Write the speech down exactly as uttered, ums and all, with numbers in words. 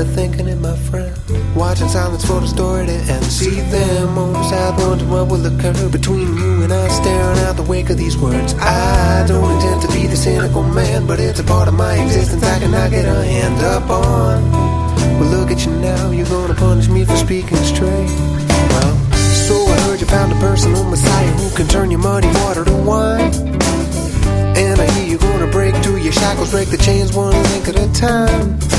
they're thinking it, my friend. Watching silence for the story to end. See them on the side, wondering what will occur between you and I, staring out the wake of these words. I don't intend to be the cynical man, but it's a part of my existence I cannot get a hand up on. Well, look at you now, you're gonna punish me for speaking straight. Well, so I heard you found a personal messiah who can turn your muddy water to wine. And I hear you're gonna break through your shackles, break the chains one link at a time.